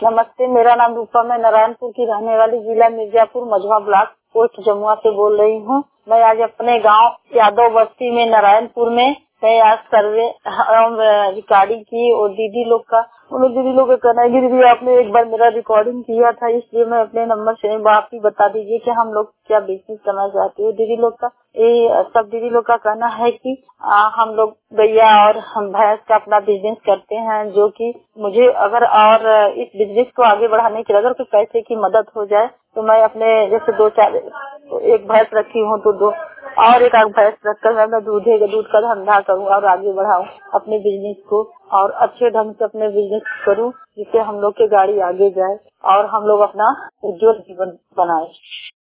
नमस्ते, मेरा नाम रूपा, मैं नारायणपुर की रहने वाली, जिला मिर्जापुर, मझवा ब्लॉक, पोस्ट जमुआ से बोल रही हूँ। मैं आज अपने गांव यादव बस्ती में नारायणपुर में मैं आज सर्वे रिकॉर्डिंग की और दीदी लोग का कहना है कि दीदी आपने एक बार मेरा रिकॉर्डिंग किया था, इसलिए मैं अपने नंबर से आप ही बता दीजिए कि हम लोग क्या बिजनेस करना चाहते हो। दीदी लोग का सब दीदी लोग का कहना है कि हम लोग गैया और हम भैंस का अपना बिजनेस करते हैं, जो कि मुझे अगर और इस बिजनेस को आगे बढ़ाने के लिए अगर कुछ पैसे की मदद हो जाए तो मैं अपने जैसे 2-4 एक भैंस रखी हूँ तो 2 और एक आध भैंस रखकर मैं दूध का धंधा करूँ और आगे बढ़ाऊँ अपने बिजनेस को और अच्छे ढंग से अपने बिजनेस करूँ, जिससे हम लोग की गाड़ी आगे जाए और हम लोग अपना उज्जवल जीवन बनाए।